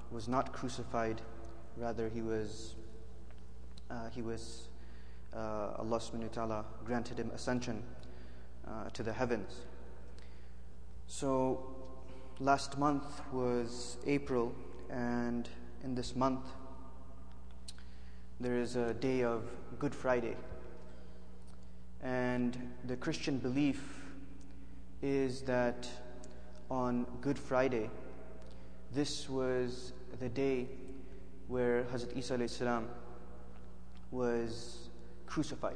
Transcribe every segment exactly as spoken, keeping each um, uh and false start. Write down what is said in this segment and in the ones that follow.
was not crucified, rather he was, uh, he was, uh, Allah subhanahu wa ta'ala granted him ascension uh, to the heavens. So last month was April, and in this month there is a day of Good Friday. And the Christian belief is that on Good Friday, this was the day where Hazrat Isa alayhi salam was crucified.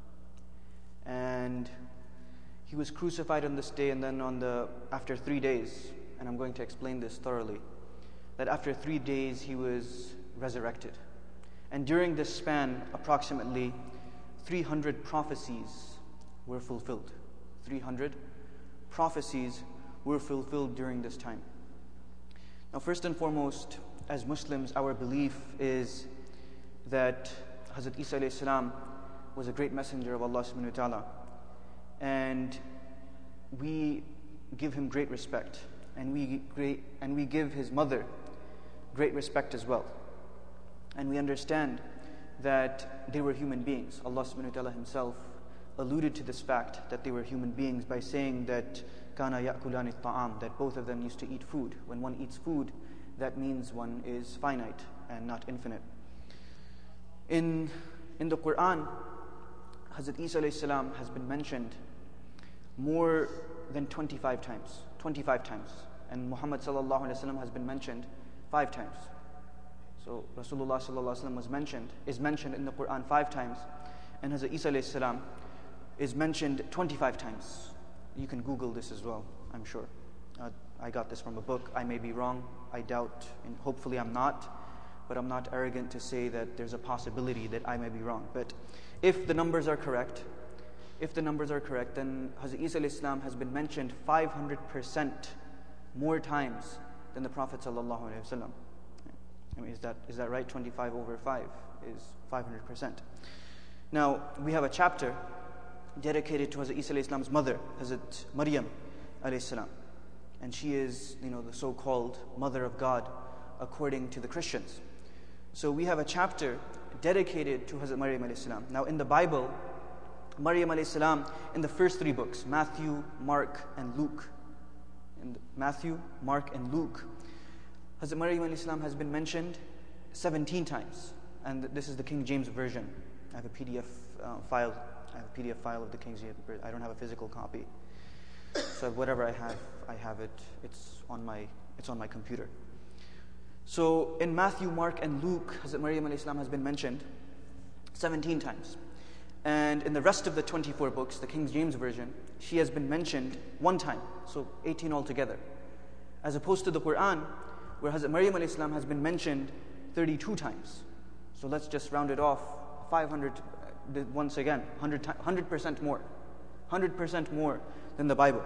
And he was crucified on this day, and then on the after three days, and I'm going to explain this thoroughly, that after three days he was resurrected. And during this span, approximately three hundred prophecies were fulfilled. three hundred prophecies were fulfilled during this time. Now, first and foremost, as Muslims, our belief is that Hazrat Isa alayhi salam was a great messenger of Allah subhanahu wa ta'ala, and we give him great respect, and we great and we give his mother great respect as well. And we understand that they were human beings. Allah subhanahu wa ta'ala himself alluded to this fact that they were human beings by saying that kana ya'kulani ta'am, that both of them used to eat food. When one eats food, that means one is finite and not infinite. In in the Quran, Hazrat Isa alayhi salam has been mentioned more than twenty-five times. twenty-five times. And Muhammad sallallahu alaihi wasallam has been mentioned five times. So Rasulullah sallallahu alaihi wasallam was mentioned, is mentioned in the Quran five times, and Hazrat Isa alayhi salam is mentioned twenty-five times. You can Google this as well, I'm sure. Uh, I got this from a book. I may be wrong. I doubt, and hopefully I'm not. But I'm not arrogant to say that there's a possibility that I may be wrong. But if the numbers are correct, if the numbers are correct, then Hazrat Isa alayhi salam has been mentioned five hundred percent more times than the Prophet sallallahu alaihi wasallam. I mean, is that is that right? twenty-five over five is five hundred percent. Now, we have a chapter dedicated to Hazrat Isa alayhi salam's mother, Hazrat Maryam alayhi salam. And she is, you know, the so-called mother of God according to the Christians. So we have a chapter dedicated to Hazrat Maryam alayhi salam. Now, in the Bible, Maryam alayhi salam, in the first three books, Matthew, Mark, and Luke, in Matthew, Mark, and Luke, Hazrat Maryam alayhi salam has been mentioned seventeen times, and this is the King James Version. I have a P D F uh, file. I have a P D F file of the King James Version. I don't have a physical copy, so whatever I have, I have it. It's on my it's on my computer. So in Matthew, Mark, and Luke, Hazrat Maryam alayhi salam has been mentioned seventeen times, and in the rest of the twenty-four books, the King James Version, she has been mentioned one time, so eighteen altogether, as opposed to the Quran, where Hazrat Maryam alayhi salam has been mentioned thirty-two times. So let's just round it off, five hundred, uh, once again, one hundred percent more. one hundred percent more than the Bible.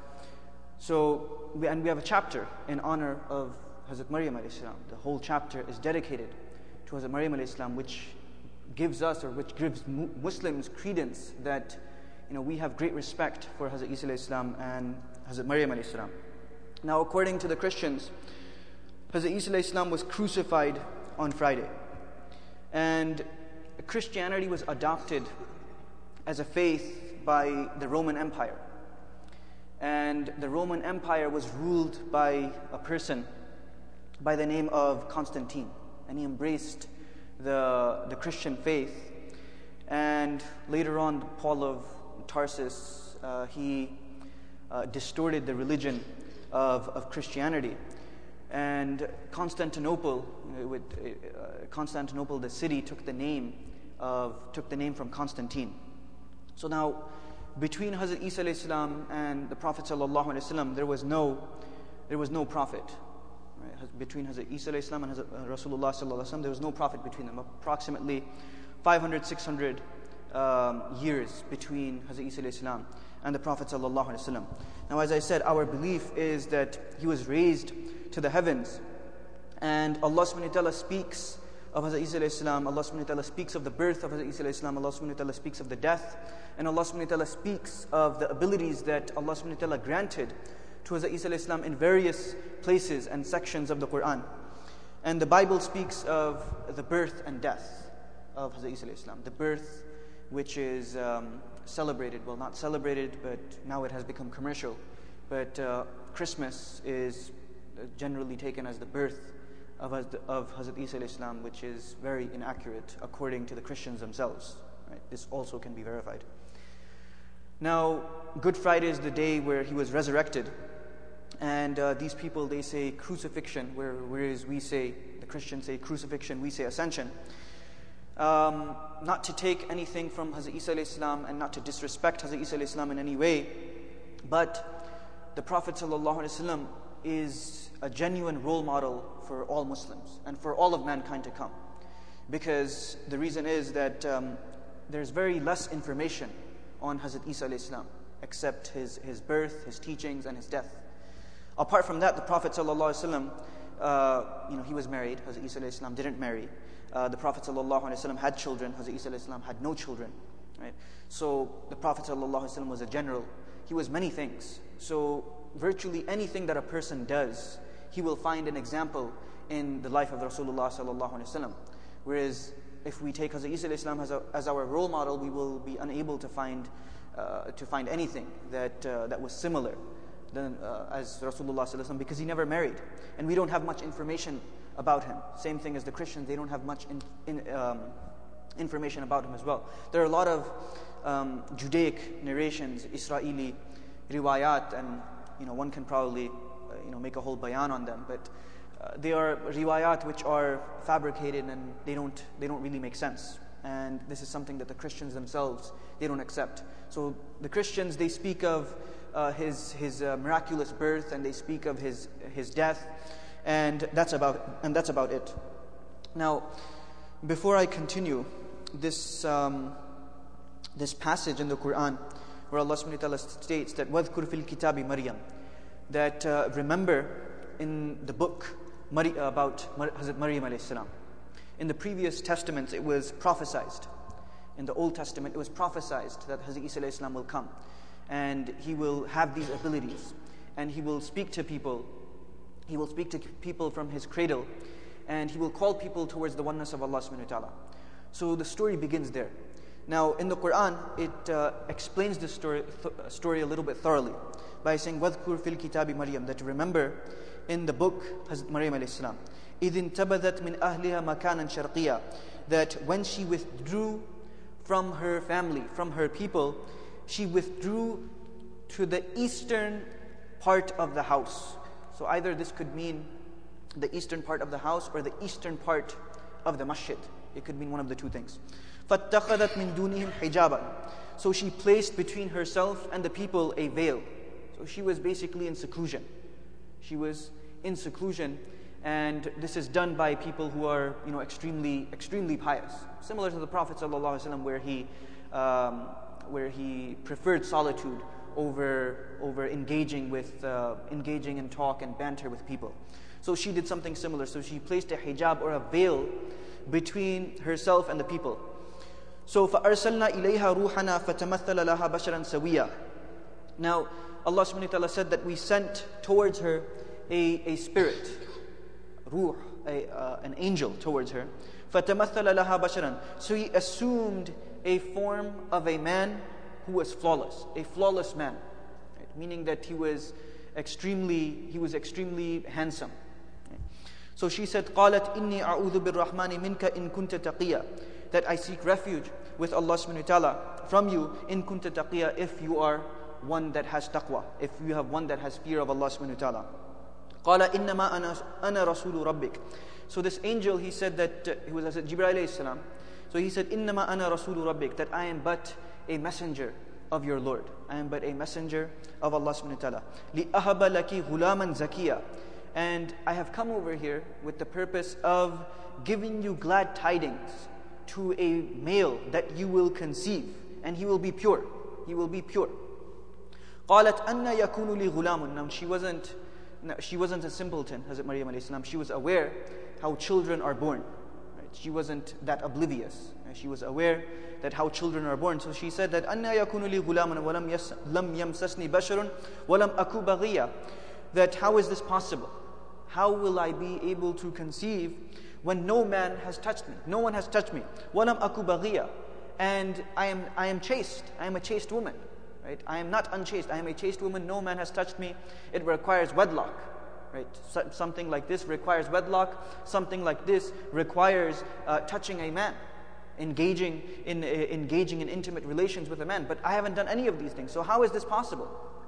So, we, and we have a chapter in honor of Hazrat Maryam alayhi salam. The whole chapter is dedicated to Hazrat Maryam alayhi salam, which gives us, or which gives Muslims credence that, you know, we have great respect for Hazrat Isa alayhi salam and Hazrat Maryam alayhi salam. Now, according to the Christians, Hazrat Isa alayhi salam was crucified on Friday, and Christianity was adopted as a faith by the Roman Empire, and the Roman Empire was ruled by a person by the name of Constantine, and he embraced the the Christian faith. And later on, Paul of Tarsus, uh, he uh, distorted the religion of of Christianity. And Constantinople, with, uh, Constantinople, the city, took the name of took the name from Constantine. So now, between Hazrat Isa alayhi salam and the Prophet sallallahu alaihi wasallam, there was no there was no prophet. Right? Between Hazrat Isa alayhi salam and Hazrat Rasulullah sallallahu alaihi wasallam, there was no prophet between them. Approximately five hundred, six hundred um, years between Hazrat Isa alayhi salam and the Prophet sallallahu alaihi wasallam. Now, as I said, our belief is that he was raised to the heavens, and Allah subhanahu wa ta'ala speaks of Hazrat Isa alayhi salam. Allah subhanahu wa ta'ala speaks of the birth of Hazrat Isa alayhi salam. Allah subhanahu wa ta'ala speaks of the death, and Allah subhanahu wa ta'ala speaks of the abilities that Allah subhanahu wa ta'ala granted to Hazrat Isa alayhi salam in various places and sections of the Quran. And the Bible speaks of the birth and death of Hazrat Isa alayhi salam. The birth which is um, celebrated, well not celebrated, but now it has become commercial. But uh, Christmas is generally taken as the birth of, of Hazrat Isa alayhi salam, which is very inaccurate according to the Christians themselves. Right? This also can be verified. Now, Good Friday is the day where he was resurrected. And uh, these people, they say crucifixion, where, whereas we say, the Christians say crucifixion, we say ascension. Um, not to take anything from Hazrat Isa alayhi salam and not to disrespect Hazrat Isa alayhi salam in any way, but the Prophet sallallahu alaihi wasallam is a genuine role model for all Muslims and for all of mankind to come. Because the reason is that um, there's very less information on Hazrat Isa alayhi salam except his, his birth, his teachings, and his death. Apart from that, the Prophet ﷺ, uh, you know, he was married. Hazrat Isa alayhi salam didn't marry. Uh, the Prophet ﷺ had children. Hazrat Isa alayhi salam had no children. Right? So the Prophet ﷺ was a general. He was many things. So virtually anything that a person does, he will find an example in the life of Rasulullah ﷺ. Whereas if we take Hazrat Isa alayhi salam as, a, as our role model, we will be unable to find uh, to find anything that uh, that was similar than uh, as Rasulullah sallallahu alaihi wasallam, because he never married, and we don't have much information about him. Same thing as the Christians; they don't have much in, in, um, information about him as well. There are a lot of um, Judaic narrations, Israeli riwayat, and you know one can probably uh, you know make a whole bayan on them, but uh, they are riwayat which are fabricated and they don't they don't really make sense. And this is something that the Christians themselves, they don't accept. So the Christians, they speak of uh, his his uh, miraculous birth, and they speak of his his death, and that's about and that's about it. Now, before I continue, this um, this passage in the Quran where Allah subhanahu wa ta'ala states that وَذْكُرْ فِي الْكِتَابِ Maryam, that uh, remember in the book Mari- about Mar- Hazrat Maryam alayhi salam. In the previous testaments, it was prophesied. In the Old Testament, it was prophesied that Hazrat Isa alayhi salam will come, and he will have these abilities, and he will speak to people. He will speak to people from his cradle, and he will call people towards the oneness of Allah subhanahu wa ta'ala. So the story begins there. Now, in the Quran, it uh, explains this story, th- story a little bit thoroughly by saying, وَذْكُرْ فِي الْكِتَابِ Maryam, that remember in the book Hazrat Maryam alayhi salam, إِذٍ تَبَذَتْ مِنْ أَهْلِهَا مَكَانًا شَرْقِيًّا, that when she withdrew from her family, from her people, she withdrew to the eastern part of the house. So either this could mean the eastern part of the house or the eastern part of the masjid. It could mean one of the two things. فَاتَّخَذَتْ مِنْ دُونِهِمْ حِجَابًا, so she placed between herself and the people a veil. So she was basically in seclusion. She was in seclusion, and this is done by people who are, you know, extremely, extremely pious. Similar to the Prophet ﷺ, where he, um, where he preferred solitude over over engaging with, uh, engaging in talk and banter with people. So she did something similar. So she placed a hijab or a veil between herself and the people. So فَأَرْسَلْنَا إِلَيْهَا رُوحَنَا فَتَمَثَّلَ لَهَا بَشَرًا سَوِيًّا. Now, Allah subhanahu wa ta'ala said that we sent towards her a, a spirit, ruh, a, uh, an angel towards her. فَتَمَثَّلَ لَهَا بَشَرًا. So he assumed a form of a man who was flawless, a flawless man, right? Meaning that he was extremely, he was extremely handsome. Right? So she said, قَالَتْ إِنِّي أَعُوذُ بِالرَّحْمَنِ مِنْكَ إِن كُنْتَ تَقِيًّا, that I seek refuge with Allah subhanahu wa ta'ala from you, in kunta taqiyya, if you are one that has taqwa, if you have one that has fear of Allah subhanahu wa ta'ala. قَالَ إِنَّمَا أَنَا, أَنَا رَسُولُ رَبِّكَ. So this angel, he said that, uh, he was as Jibreel alayhi salam. So he said, إِنَّمَا أَنَا رَسُولُ رَبِّكَ, that I am but a messenger of your Lord. I am but a messenger of Allah subhanahu wa ta'ala. لِأَهَبَ لَكِ غُلَامًا زَكِيًّا. And I have come over here with the purpose of giving you glad tidings to a male that you will conceive, and he will be pure. He will be pure. قالت أن يكون لي غلام. Now she wasn't, she wasn't a simpleton, Hazrat Maryam alayhi salam. She was aware how children are born. Right? She wasn't that oblivious. Right? She was aware that how children are born. So she said that أن يكون لي غلام ولم لم يمسسني بشر ولم أكو بغيا. That how is this possible? How will I be able to conceive when no man has touched me? No one has touched me. وَلَمْ أَكُ بَغِيًّا. And I am, I am chaste. I am a chaste woman. Right? I am not unchaste. I am a chaste woman. No man has touched me. It requires wedlock. Right? So, something like this requires wedlock. Something like this requires uh, touching a man, engaging in uh, engaging in intimate relations with a man. But I haven't done any of these things. So how is this possible?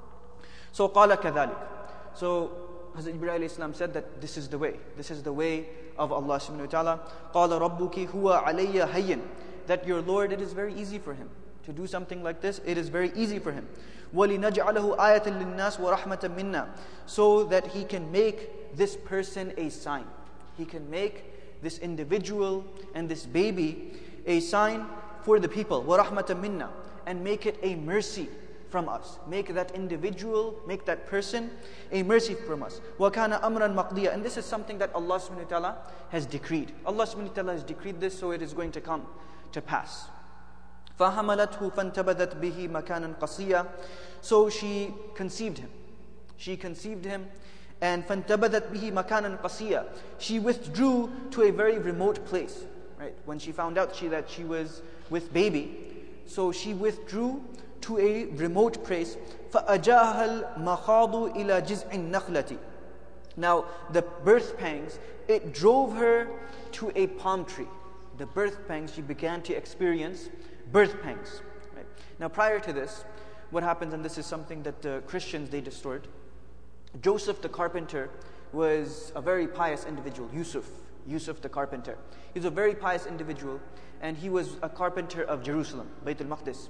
So قَالَ كَذَلِكَ. So Hazrat Ibrahim alayhi salam said that this is the way. This is the way of Allah subhanahu wa ta'ala. قَالَ رَبُّكِ هُوَ عَلَيَّ هَيٍّ. That your Lord, it is very easy for Him to do something like this. It is very easy for Him. وَلِنَجْعَلَهُ آيَةً لِلنَّاسِ وَرَحْمَةً مِنَّا. So that He can make this person a sign. He can make this individual and this baby a sign for the people. وَرَحْمَةً مِنَّا. And make it a mercy from us. Make that individual, make that person a mercy from us. وَكَانَ أَمْرًا مَقْضِيًا. And this is something that Allah subhanahu wa ta'ala has decreed. Allah subhanahu wa ta'ala has decreed this, so it is going to come to pass. فَحَمَلَتْهُ فَانْتَبَذَتْ بِهِ مَكَانًا قَصِيًّا. So she conceived him. She conceived him and فَانْتَبَذَتْ بِهِ مَكَانًا قَصِيًّا. She withdrew to a very remote place. Right? When she found out she, that she was with baby, so she withdrew to a remote place. فَأَجَاهَا الْمَخَاضُ إِلَى جِزْعِ النَّخْلَةِ. Now, the birth pangs, it drove her to a palm tree. The birth pangs, she began to experience birth pangs. Right? Now, prior to this, what happens, and this is something that the Christians, they distort. Joseph the carpenter was a very pious individual. Yusuf, Yusuf the carpenter. He was a very pious individual, and he was a carpenter of Jerusalem, Bayt al-Maqdis.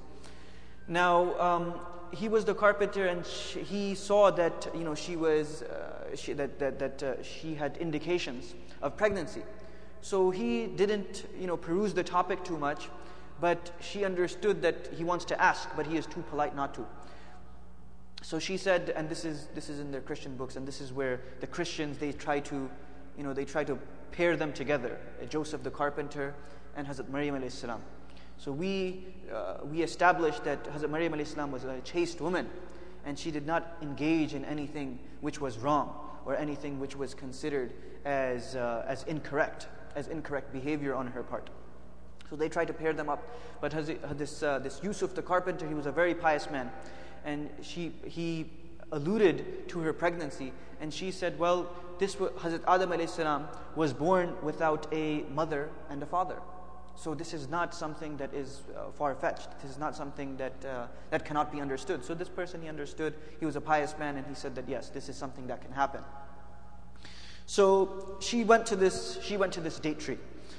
Now, um, he was the carpenter, and she, he saw that you know she was uh, she, that that that uh, she had indications of pregnancy. So he didn't you know peruse the topic too much, but she understood that he wants to ask, but he is too polite not to. So she said, and this is this is in their Christian books, and this is where the Christians they try to you know they try to pair them together, Joseph the carpenter and Hazrat Maryam alayhi salam. So we uh, we established that Hazrat Maryam alayhi salam was a chaste woman, and she did not engage in anything which was wrong or anything which was considered as uh, as incorrect, as incorrect behavior on her part. So they tried to pair them up, but Hazrat, this uh, this Yusuf the carpenter, he was a very pious man, and she he alluded to her pregnancy, and she said, well, this was, Hazrat Adam alayhi salam was born without a mother and a father. So this is not something that is uh, far-fetched. This is not something that uh, that cannot be understood. So this person, he understood. He was a pious man, and he said that yes, this is something that can happen. So she went to this. She went to this date tree.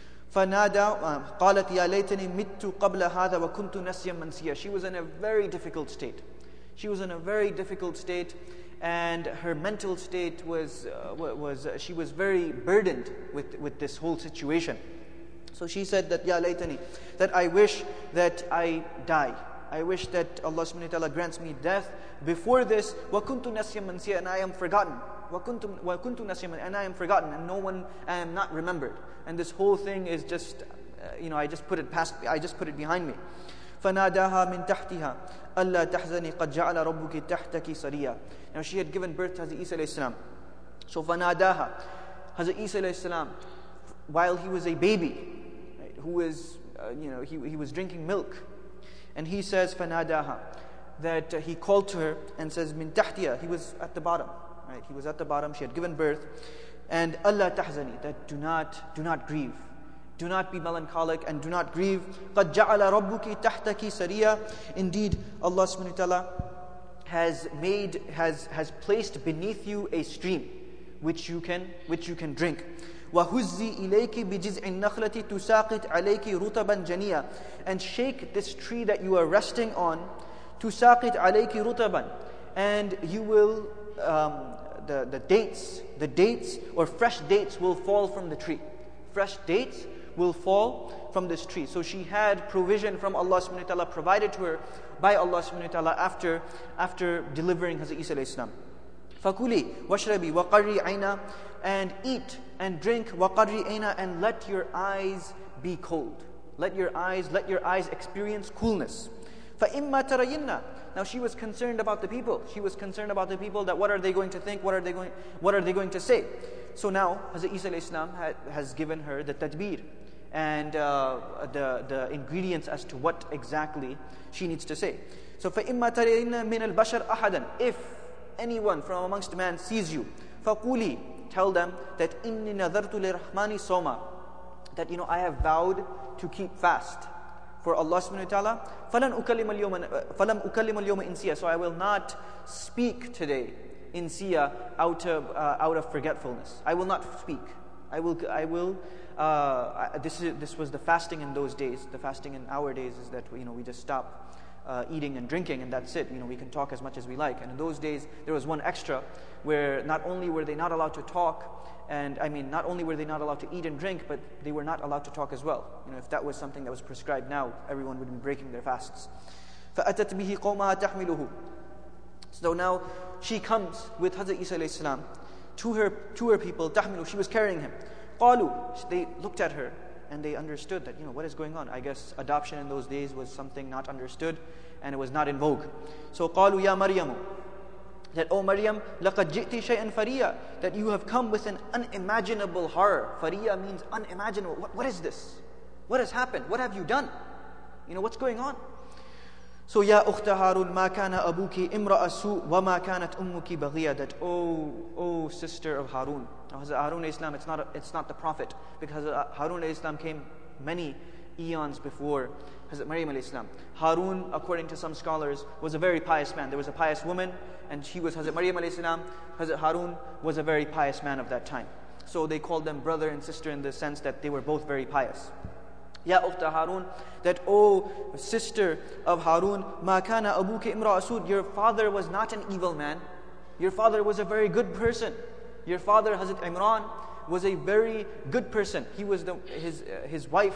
فَنَادَى قَالَتْ يَا لَيْتَنِي مِتُّ قَبْلَ هَذَا وَكُنْتُ نَسْيًا مَنْسِيًا. She was in a very difficult state. She was in a very difficult state, and her mental state was uh, was uh, she was very burdened with with this whole situation. So she said that, Ya laytani, that I wish that I die. I wish that Allah subhanahu wa ta'ala grants me death before this. وَكُنْتُ نَسْيًا مَنْسِيًا. And I am forgotten. وَكُنْتُ وَكُنْتُ نَسْيًا. And I am forgotten, and no one, I am not remembered. And this whole thing is just, uh, you know, I just put it past, I just put it behind me. فَنَادَاهَا مِنْ تَحْتِهَا أَلَّا تَحْزَنِي قَدْ جَعَلَ رَبُّكِ تَحْتَكِ سَرِيًّا. Now she had given birth to Hazrat Isa alayhi salam. So فَنَادَاهَا, Hazrat Isa alayhi salam, while he was a baby, who was, uh, you know, he, he was drinking milk. And he says, فَنَادَاهَا, that uh, he called to her and says, مِن تَحْتِيَا, he was at the bottom, right? He was at the bottom, she had given birth. And أَلَّا تَحْزَنِي, that do not, do not grieve. Do not be melancholic and do not grieve. قَدْ جَعَلَ رَبُّكِ تَحْتَكِ سَرِيًّا. Indeed, Allah subhanahu wa ta'ala has made, has, has placed beneath you a stream which you can, which you can drink. وَهُزِّي إِلَيْكِ بِجِزْعِ النَّخْلَةِ تُسَاقِطْ عَلَيْكِ رُطَبًا جَنِيًّا. And shake this tree that you are resting on, تُسَاقِطْ عَلَيْكِ رُطَبًا. And you will, um, the, the dates, the dates or fresh dates will fall from the tree. Fresh dates will fall from this tree. So she had provision from Allah subhanahu wa ta'ala, provided to her by Allah subhanahu wa ta'ala after, after delivering Hazrat Isa alayhi salam. فَكُلِي وَاشْرَبِي وَقَرِّي عَيْنَا. And eat and drink, وَقَرِّي عَيْنَا, and let your eyes be cold. Let your eyes, let your eyes experience coolness. فَإِمَّا تَرَيِنَّا. Now she was concerned about the people. She was concerned about the people, that what are they going to think? What are they going, what are they going to say? So now Hazrat Isa alayhi salam ha, has given her the tadbir and uh, the, the ingredients as to what exactly she needs to say. So فَإِمَّا تَرَيْنَ مِنَ الْبَشَرِ أَحَدًا, if anyone from amongst man sees you, فَقُولِي, tell them that إِنِّي نَذَرْتُ لِرَحْمَانِ صَوْمًا, that you know I have vowed to keep fast for Allah subhanahu wa ta'ala. فَلَنْ أُكَلِّمَ الْيَوْمَ فَلَمْ أُكَلِّمَ الْيَوْمَ إِنْسِيًا, so I will not speak today insiya, out of uh, out of forgetfulness. I will not speak. I will I will uh, I, this is this was the fasting in those days. The fasting in our days is that you know we just stop uh, eating and drinking and that's it. You know we can talk as much as we like. And in those days there was one extra where not only were they not allowed to talk, and I mean not only were they not allowed to eat and drink, but they were not allowed to talk as well. You know if that was something that was prescribed now, everyone would be breaking their fasts. فَأَتَتْ بِهِ قَوْمَهَا تَحْمِلُهُ. So now she comes with Hazrat Isa alayhi salam to her to her people. تحمله, she was carrying him. قالوا, they looked at her and they understood that you know what is going on. I guess adoption in those days was something not understood and it was not in vogue. So قالوا يا مريم, that oh Maryam, لقد جئت شيئا فريا, that you have come with an unimaginable horror. Fariya means unimaginable. What, what is this? What has happened? What have you done? You know what's going on? So, Ya ukhta Harun, ma kana abuki imra'a su wa ma kanat ummuki baghiya, that oh, oh sister of Harun. Now, Hazrat Harun alayhi salam, it's not a, it's not the prophet, because Harun alayhi salam came many eons before Hazrat Maryam alayhi salam. Harun, according to some scholars, was a very pious man. There was a pious woman, and she was Hazrat Maryam alayhi salam. Hazrat Harun was a very pious man of that time. So they called them brother and sister in the sense that they were both very pious. Ya ukhta Harun, that oh sister of Harun, ma kana abuki imra asud, your father was not an evil man. Your father was a very good person. Your father, Hazrat Imran, was a very good person. He was the his uh, his wife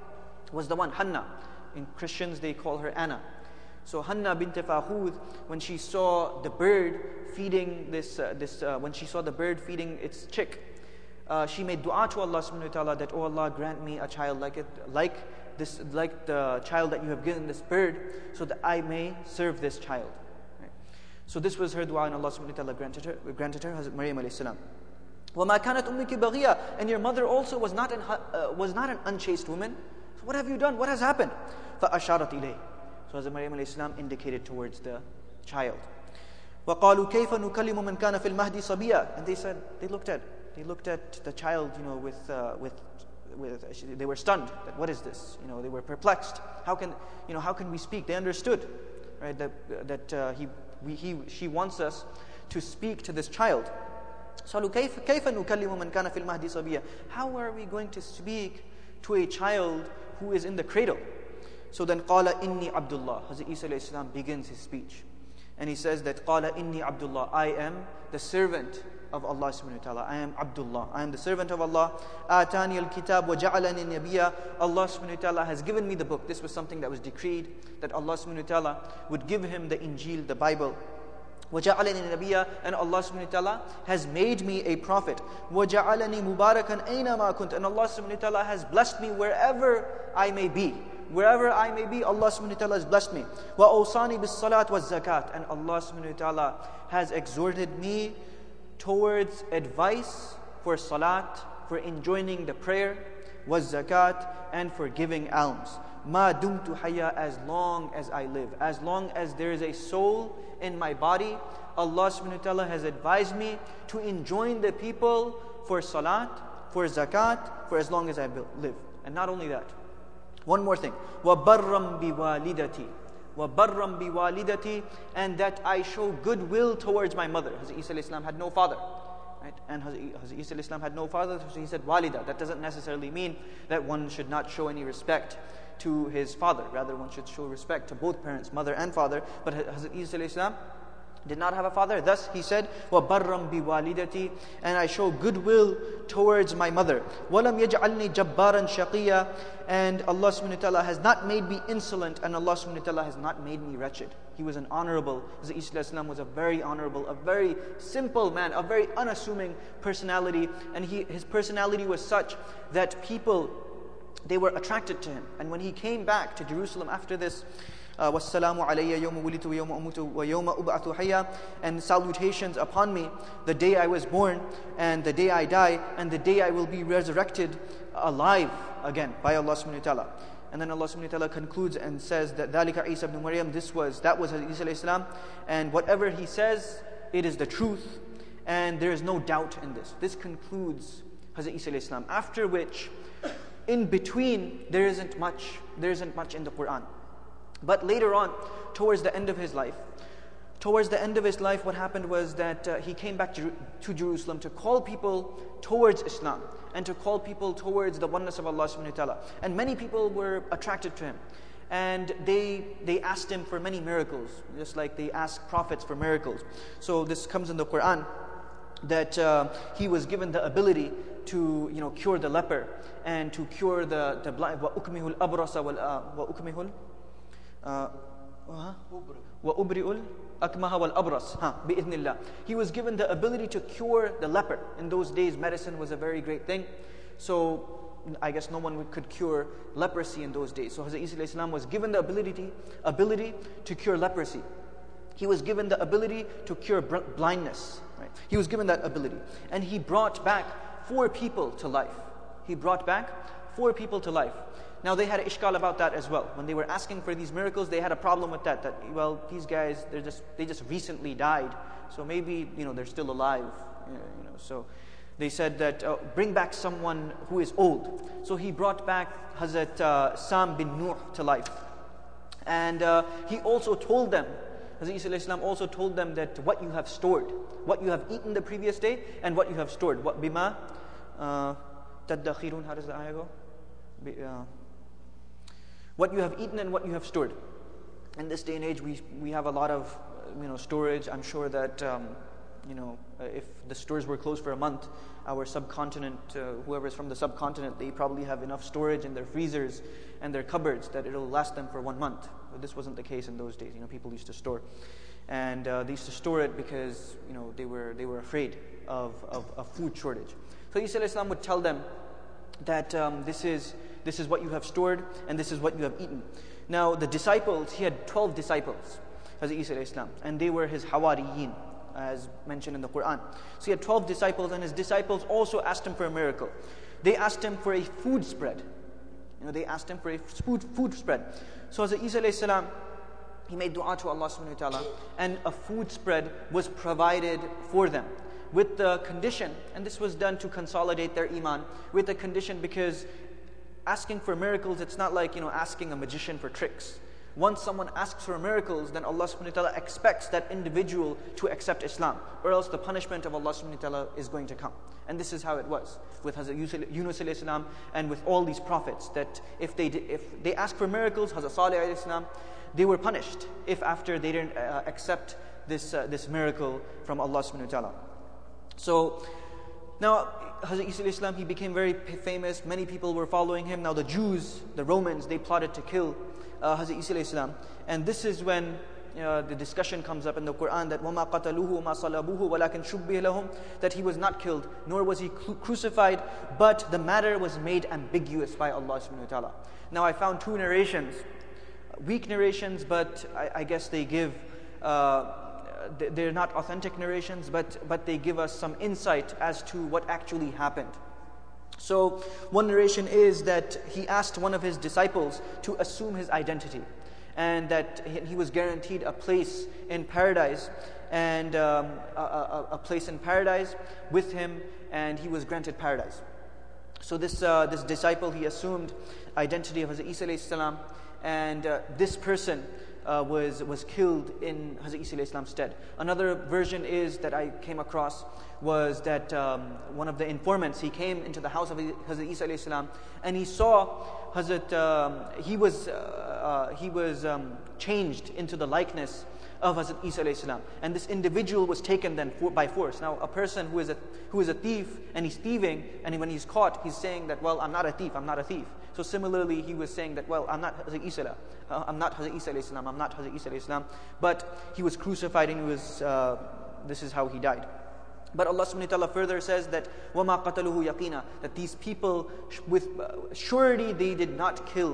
was the one, Hanna. In Christians they call her Anna. So Hanna bint Fahud, when she saw the bird feeding this uh, this uh, when she saw the bird feeding its chick, Uh, she made dua to Allah subhanahu wa ta'ala that, oh Allah, grant me a child like it, like this, like the child that you have given this bird, so that I may serve this child. Right? So this was her dua, and Allah subhanahu wa ta'ala granted her, granted her Hazrat Maryam alayhi salam. وَمَا كَانَتْ أُمِّكِ بَغِيًّا, and your mother also was not an uh, was not an unchaste woman. So what have you done? What has happened? فَأَشَارَتْ إِلَيْهِ. So Hazrat Maryam alayhi salam indicated towards the child. وَقَالُوا كَيْفَ نُكَلِّمُ مَنْ كَانَ فِي الْمَهْدِ صَبِيًّا, and they said, they looked at They looked at the child, you know, with, uh, with, with. They were stunned. That what is this? You know, they were perplexed. How can, you know, how can we speak? They understood, right? That that uh, he, we, he, she wants us to speak to this child. So, كيف كيف نكلم من كان في المهد صبيا? How are we going to speak to a child who is in the cradle? So then, قال إني عبد الله. Hazrat Isa alayhi salam begins his speech, and he says that قال إني عبد الله. I am the servant of Allah subhanahu wa ta'ala. I am Abdullah. I am the servant of Allah. Atani al-kitab wa ja'alani nabiyya. Allah subhanahu wa ta'ala has given me the book. This was something that was decreed, that Allah subhanahu wa ta'ala would give him the Injil, the Bible. Wa ja'alani nabiyya, and Allah subhanahu wa ta'ala has made me a prophet. Wa ja'alani mubarakan ayna ma kunt, and Allah subhanahu wa ta'ala has blessed me wherever I may be. Wherever I may be, Allah subhanahu wa ta'ala has blessed me. Wa awsani bis salat was zakat, and Allah subhanahu wa ta'ala has exhorted me towards advice for salat, for enjoining the prayer, was zakat, and for giving alms. Ma dumtu hayya, as long as I live, as long as there is a soul in my body, Allah subhanahu wa ta'ala has advised me to enjoin the people for salat, for zakat, for as long as I live. And not only that, one more thing, wa barram bi walidati. وَبَرًّا بِوَالِدَتِي, and that I show goodwill towards my mother. Hazrat Isa alayhi salam had no father, right? And Hazrat Isa alayhi salam had no father, so he said walida. That doesn't necessarily mean that one should not show any respect to his father. Rather, one should show respect to both parents, mother and father. But Hazrat Isa alayhi salam did not have a father. Thus he said, وَبَرًّا بِوَالِدَتِي, and I show goodwill towards my mother. وَلَمْ يَجْعَلْنِي جَبَّارًا شَقِيًّا, and Allah subhanahu wa ta'ala has not made me insolent, and Allah subhanahu wa ta'ala has not made me wretched. He was an honorable, Hazrat Isa alayhi salam was a very honorable, a very simple man, a very unassuming personality, and he, his personality was such that people, they were attracted to him. And when he came back to Jerusalem after this, uh, wassalamu alayya yawma wulitu wa yawma amutu wa yawma ub'athu hayya, and salutations upon me the day I was born and the day I die and the day I will be resurrected alive again by Allah subhanahu wa ta'ala. And then Allah subhanahu wa ta'ala concludes and says that ذَلِكَ Isa ibn Maryam, this was, that was Hazrat Isa alayhi salam, and whatever he says, it is the truth, and there is no doubt in this. This concludes Hazrat Isa alayhi salam. After which, in between, there isn't much, there isn't much in the Quran. But later on, towards the end of his life, towards the end of his life, what happened was that uh, he came back to, to Jerusalem to call people towards Islam and to call people towards the oneness of Allah subhanahu wa ta'ala. And many people were attracted to him. And they they asked him for many miracles, just like they ask prophets for miracles. So this comes in the Quran, that uh, he was given the ability to, you know, cure the leper and to cure the the blind. وَأُكْمِهُ الْأَبْرَصَ وَأُكْمِهُ وَأُبْرِئُ الْأَكْمَهَ وَالْأَبْرَص بِإِذْنِ اللَّهِ. He was given the ability to cure the leper. In those days, medicine was a very great thing. So I guess no one could cure leprosy in those days. So Hazrat Isa alayhi salam was given the ability, ability to cure leprosy. He was given the ability to cure blindness. Right? He was given that ability. And he brought back four people to life. He brought back four people to life. Now they had an ishkal about that as well. When they were asking for these miracles, they had a problem with that. That, well, these guys, they're just they just recently died. So maybe, you know, they're still alive. You know, so they said that, uh, bring back someone who is old. So he brought back Hazrat uh, Sam bin Nuh to life. And uh, he also told them, Hazrat Isa alayhi salam also told them that what you have stored, what you have eaten the previous day, and what you have stored. What bima tadakhirun, how does the ayah go? Be, uh, what you have eaten and what you have stored. In this day and age, we we have a lot of, you know, storage. I'm sure that um, you know, if the stores were closed for a month, our subcontinent, uh, whoever's from the subcontinent, they probably have enough storage in their freezers and their cupboards that it'll last them for one month. But this wasn't the case in those days. You know, people used to store, and uh, they used to store it because, you know, they were they were afraid of of a food shortage. So Isa alayhi salam would tell them that um, this is this is what you have stored and this is what you have eaten. Now the disciples, he had twelve disciples, Hazrat Isa alayhi salam, and they were his hawariyin, as mentioned in the Quran. So he had twelve disciples, and his disciples also asked him for a miracle. They asked him for a food spread. You know, they asked him for a food food spread. So Hazrat Isa alayhi salam, he made dua to Allah subhanahu wa ta'ala, and a food spread was provided for them, with the condition, and this was done to consolidate their iman, with the condition, because asking for miracles, it's not like, you know, asking a magician for tricks. Once someone asks for miracles, then Allah subhanahu wa ta'ala expects that individual to accept Islam, or else the punishment of Allah subhanahu wa ta'ala is going to come. And this is how it was with Hazrat Yunus alayhi salam and with all these prophets, that if they did, if they asked for miracles, Hazrat Salih alayhi salam, they were punished if after they didn't uh, accept this uh, this miracle from Allah subhanahu wa ta'ala. So now Hazrat Isa alayhi salam, he became very famous. Many people were following him. Now the Jews, the Romans, they plotted to kill Uh, Hazrat Isa alayhi salam, and this is when uh, the discussion comes up in the Quran that وَمَا قَتَلُوهُ وَمَا صَلَبُوهُ وَلَكِنْ شُبِّهَ لَهُمْ, that he was not killed, nor was he cru- crucified, but the matter was made ambiguous by Allah subhanahu wa ta'ala. Now I found two narrations, weak narrations, but I, I guess they give, uh, they're not authentic narrations, but, but they give us some insight as to what actually happened. So one narration is that he asked one of his disciples to assume his identity, and that he was guaranteed a place in paradise, and um, a, a, a place in paradise with him, and he was granted paradise. So this uh, this disciple, he assumed identity of Hazrat Isa alayhi salam, and uh, this person uh, was was killed in Hazrat Isa alayhi salam's stead. Another version is that I came across was that um, one of the informants, he came into the house of Hazrat Isa alayhi salam, and he saw Hazrat, um, he was uh, uh, he was um, changed into the likeness of Hazrat Isa alayhi salam, and this individual was taken then for, by force. Now a person who is a who is a thief and he's thieving, and when he's caught, he's saying that, well, I'm not a thief, I'm not a thief. So similarly, he was saying that, well, I'm not Hazrat Isa, uh, I'm not Hazrat Isa alayhi salam, I'm not Hazrat Isa alayhi salam, but he was crucified, and he was uh, this is how he died. But Allah subhanahu wa ta'ala further says that وَمَا قَتَلُهُ يَقِينًا, that these people with uh, surety they did not kill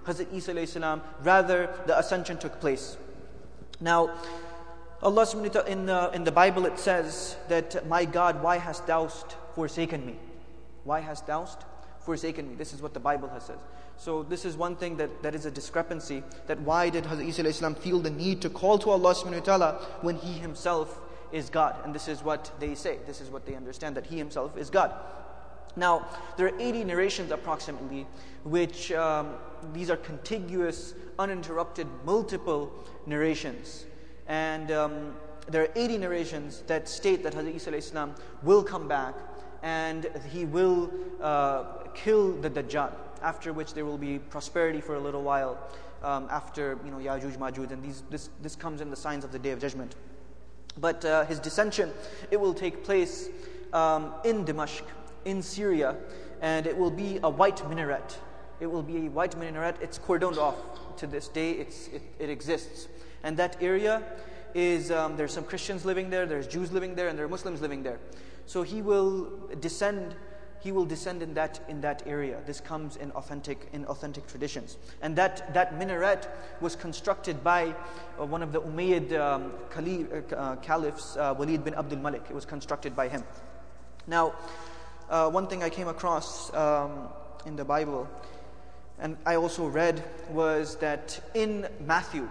Hazrat Isa alayhi salam, rather the ascension took place. Now, Allah subhanahu wa ta'ala, in the, in the Bible it says that, my God, why hast thou forsaken me? Why hast thou forsaken me? This is what the Bible has said. So this is one thing that, that is a discrepancy, that why did Hazrat Isa alayhi salam feel the need to call to Allah subhanahu wa ta'ala when He Himself is God? And this is what they say, this is what they understand, that He Himself is God. Now, there are eighty narrations approximately, which um, these are contiguous, uninterrupted, multiple narrations. And um, there are eighty narrations that state that Hazrat Isa alayhi salam will come back and he will uh, kill the Dajjal, after which there will be prosperity for a little while, um, after, you know, Ya'juj, Ma'juj, and these, this, this comes in the signs of the Day of Judgment. But uh, his dissension, it will take place um, in Damascus, in Syria, and it will be a white minaret. It will be a white minaret. It's cordoned off to this day. It's, it, it exists. And that area is, um, there's some Christians living there, there's Jews living there, and there are Muslims living there. So he will descend, he will descend in that in that area. This comes in authentic in authentic traditions. And that, that minaret was constructed by uh, one of the Umayyad um, Caliph, uh, Caliphs, uh, Walid bin Abdul Malik. It was constructed by him. Now, uh, one thing I came across um, in the Bible, and I also read, was that in Matthew,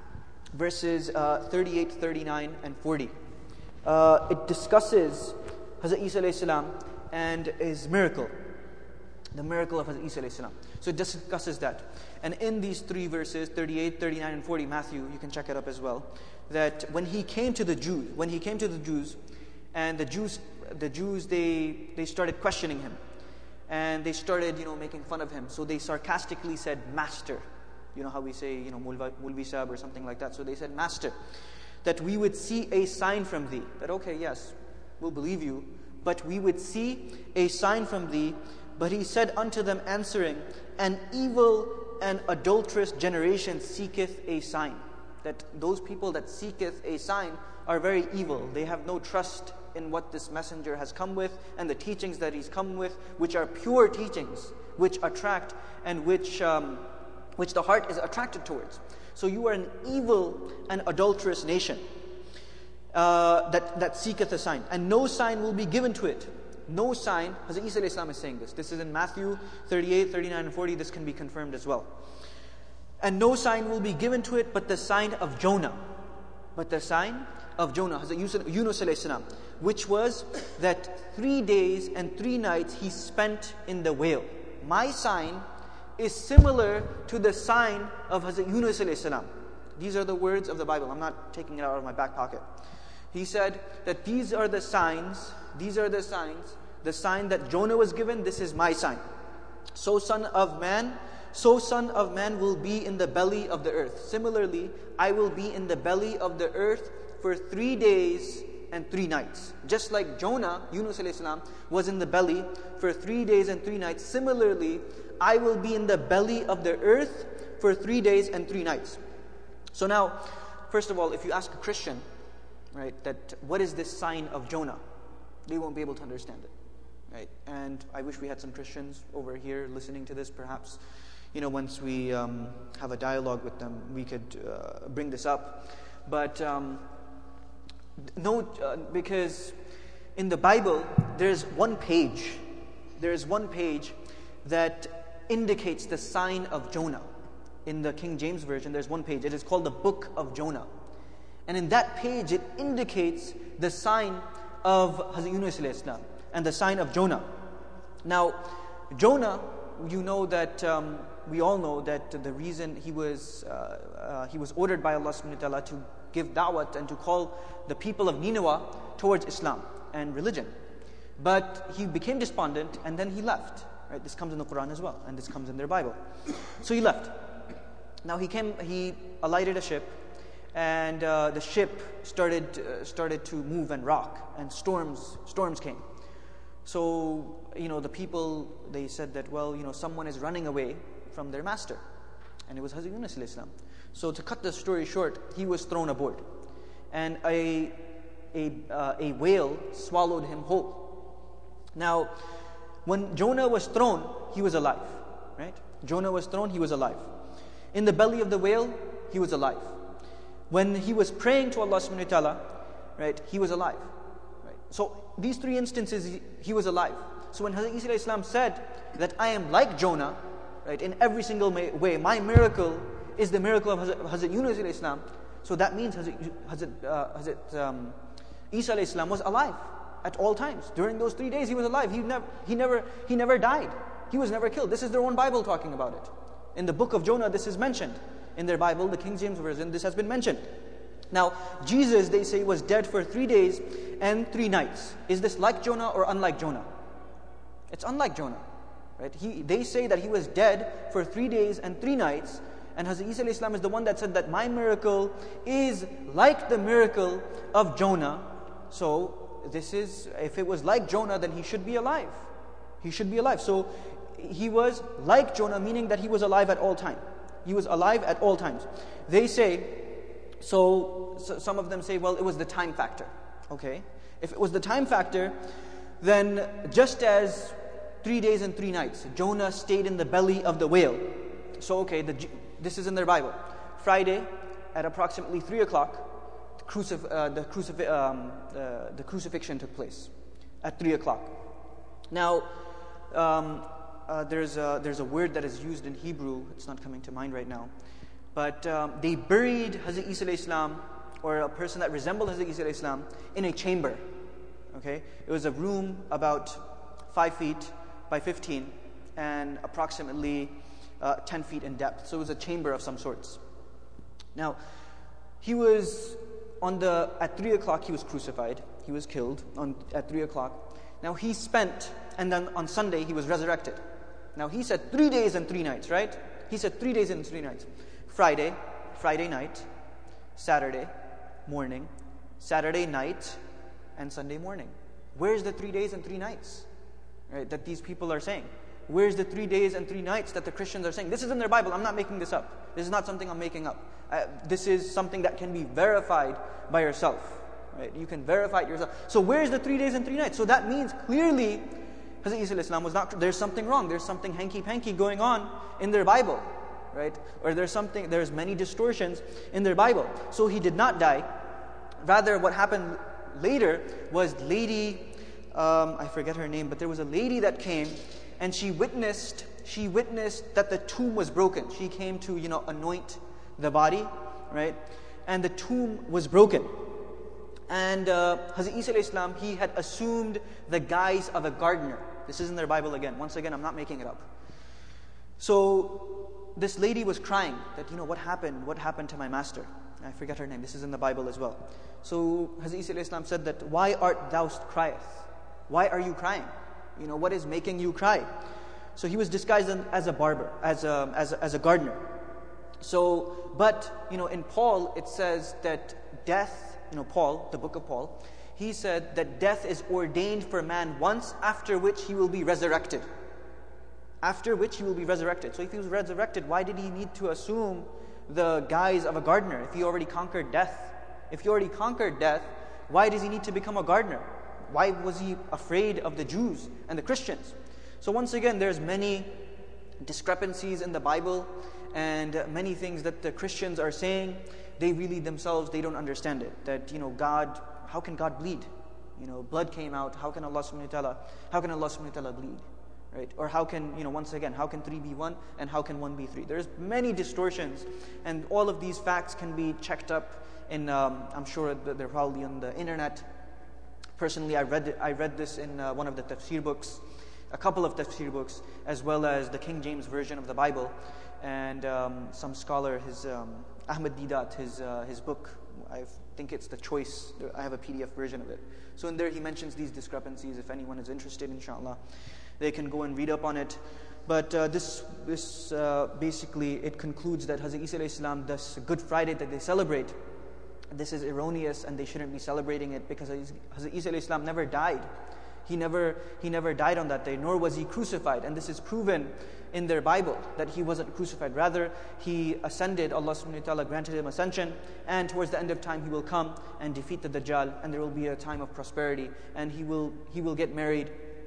verses uh, thirty-eight, thirty-nine, and forty, uh, it discusses Hazrat Isa alayhi salam and his miracle, the miracle of Hazrat Isa alayhi salam. So it discusses that. And in these three verses, thirty-eight, thirty-nine, and forty, Matthew, you can check it up as well, that when he came to the Jews, when he came to the Jews, and the Jews, the Jews, they they started questioning him, and they started, you know, making fun of him. So they sarcastically said, "Master." You know how we say, you know, Mulvi Sahib or something like that. So they said, "Master, that we would see a sign from thee." That, okay, yes, we'll believe you, but we would see a sign from thee. But he said unto them, answering, "An evil and adulterous generation seeketh a sign." That those people that seeketh a sign are very evil. They have no trust in what this messenger has come with and the teachings that he's come with, which are pure teachings, which attract and which um, which the heart is attracted towards. So you are an evil and adulterous nation uh, that, that seeketh a sign, and no sign will be given to it. No sign. Hazrat Isa alayhi salam is saying this. This is in Matthew thirty-eight, thirty-nine, and forty. This can be confirmed as well. And no sign will be given to it but the sign of Jonah. But the sign of Jonah, Hazrat Yunus alayhi salam, which was that three days and three nights he spent in the whale. My sign is similar to the sign of Hazrat Yunus alayhi salam. These are the words of the Bible. I'm not taking it out of my back pocket. He said that these are the signs, these are the signs, the sign that Jonah was given, this is my sign. So son of man, so son of man will be in the belly of the earth. Similarly, I will be in the belly of the earth for three days and three nights. Just like Jonah, Yunus alayhi salam, was in the belly for three days and three nights. Similarly, I will be in the belly of the earth for three days and three nights. So now, first of all, if you ask a Christian, right, that what is this sign of Jonah, they won't be able to understand it, right? And I wish we had some Christians over here listening to this. Perhaps, you know, once we um, have a dialogue with them, we could uh, bring this up. But um, no, uh, because in the Bible, there's one page, there's one page that indicates the sign of Jonah. In the King James Version, there's one page. It is called the Book of Jonah. And in that page, it indicates the sign of Hazrat Yunus alayhi salam and the sign of Jonah. Now, Jonah, you know that, um, we all know that the reason he was uh, uh, he was ordered by Allah subhanahu wa ta'ala to give da'wat and to call the people of Nineveh towards Islam and religion. But he became despondent and then he left. Right? This comes in the Quran as well, and this comes in their Bible. So he left. Now he came, he alighted a ship, and uh, the ship started uh, started to move and rock, and storms storms came. So, you know, the people, they said that, well, you know, someone is running away from their master, and it was Hazrat Yunus alayhi salam. So to cut the story short, he was thrown aboard, and a a uh, a whale swallowed him whole. Now, when Jonah was thrown, he was alive, right? Jonah was thrown, he was alive. In the belly of the whale, he was alive. When he was praying to Allah subhanahu wa ta'ala, right, he was alive. Right? So these three instances, he, he was alive. So when Hazrat Isa alayhi salam said that I am like Jonah, right, in every single way, my miracle is the miracle of Hazrat, Hazrat Yunus alayhi salam. So that means Hazrat, Hazrat, uh, Hazrat um, Isa alayhi salam was alive at all times. During those three days, he was alive. He never, he never, he never died. He was never killed. This is their own Bible talking about it. In the book of Jonah, this is mentioned. In their Bible, the King James Version, this has been mentioned. Now, Jesus, they say, was dead for three days and three nights. Is this like Jonah or unlike Jonah? It's unlike Jonah. Right? He, they say that he was dead for three days and three nights. And Hazrat Isa alayhi salam is the one that said that my miracle is like the miracle of Jonah. So, this is, if it was like Jonah, then he should be alive. He should be alive. So, he was like Jonah, meaning that he was alive at all times. He was alive at all times. They say, so, so some of them say, well, it was the time factor. Okay? If it was the time factor, then just as three days and three nights, Jonah stayed in the belly of the whale. So, okay, the, this is in their Bible. Friday, at approximately three o'clock, the, crucif- uh, the, crucif- um, uh, the crucifixion took place at three o'clock. Now, um, Uh, there's a, there's a word that is used in Hebrew. It's not coming to mind right now. But um, they buried Hazrat Isa alayhi salam, or a person that resembled Hazrat Isa alayhi salam, in a chamber. Okay, it was a room about five feet by fifteen, and approximately uh, ten feet in depth. So it was a chamber of some sorts. Now, he was on the at three o'clock. He was crucified. He was killed on at three o'clock. Now he spent, and then on Sunday he was resurrected. Now he said three days and three nights, right? He said three days and three nights. Friday, Friday night, Saturday morning, Saturday night, and Sunday morning. Where's the three days and three nights, right, that these people are saying? Where's the three days and three nights that the Christians are saying? This is in their Bible. I'm not making this up. This is not something I'm making up. Uh, this is something that can be verified by yourself. Right? You can verify it yourself. So where's the three days and three nights? So that means clearly Hazrat Isa alayhi salam was not, there's something wrong. There's something hanky-panky going on in their Bible. Right? Or there's something, there's many distortions in their Bible. So he did not die. Rather, what happened later was lady, um, I forget her name, but there was a lady that came and she witnessed, she witnessed that the tomb was broken. She came to, you know, anoint the body, right? And the tomb was broken. And uh, Hazrat Isa alayhi salam, he had assumed the guise of a gardener. This is in their Bible again. Once again, I'm not making it up. So this lady was crying that, you know, what happened? What happened to my master? I forget her name. This is in the Bible as well. So Hazrat Isa alayhi salam said that, why art thou crieth? Why are you crying? You know, what is making you cry? So he was disguised as a barber, as a, as a, as a gardener. So, but, you know, in Paul, it says that death, you know, Paul, the book of Paul, he said that death is ordained for man once, after which he will be resurrected. After which he will be resurrected. So if he was resurrected, why did he need to assume the guise of a gardener if he already conquered death? If he already conquered death, why does he need to become a gardener? Why was he afraid of the Jews and the Christians? So once again, there's many discrepancies in the Bible and many things that the Christians are saying. They really themselves, they don't understand it. That, you know, God, how can God bleed? You know, blood came out. How can Allah subhanahu wa ta'ala, how can Allah subhanahu wa ta'ala bleed? Right? Or how can, you know, once again, how can three be one and how can one be three? There's many distortions, and all of these facts can be checked up in, um, I'm sure that they're probably on the internet. Personally, I read it, I read this in uh, one of the tafsir books, a couple of tafsir books, as well as the King James Version of the Bible. And um, some scholar, his um, Ahmed Didat, his uh, his book, I think it's The Choice. I have a P D F version of it. So in there he mentions these discrepancies. If anyone is interested, inshallah, they can go and read up on it. But uh, this this uh, basically, it concludes that Hazrat Isa alayhi salam, this Good Friday that they celebrate, this is erroneous and they shouldn't be celebrating it, because Hazrat Isa alayhi salam never died. He never he never died on that day, nor was he crucified. And this is proven in their Bible, that he wasn't crucified. Rather, he ascended. Allah subhanahu wa ta'ala granted him ascension, and towards the end of time he will come and defeat the Dajjal, and there will be a time of prosperity, and he will he will get married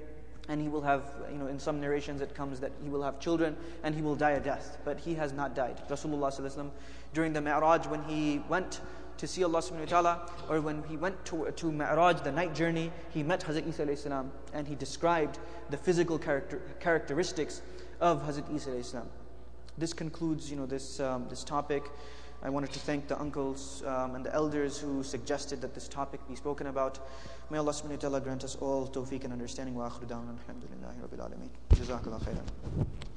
and he will have, you know, in some narrations it comes that he will have children and he will die a death, but he has not died. Rasulullah sallallahu alaihi wasallam, during the Mi'raj, when he went to see Allah subhanahu wa ta'ala, or when he went to, to Mi'raj, the night journey, he met Hazrat Isa alayhi salam, and he described the physical character, characteristics of Hazrat Isa alayhi salam. This concludes, you know, this um, this topic. I wanted to thank the uncles um, and the elders who suggested that this topic be spoken about. May Allah subhanahu wa ta'ala grant us all tawfiq and understanding. Wa akhiru da'wana alhamdulillahi rabbil alameen. Jazakallah khairan.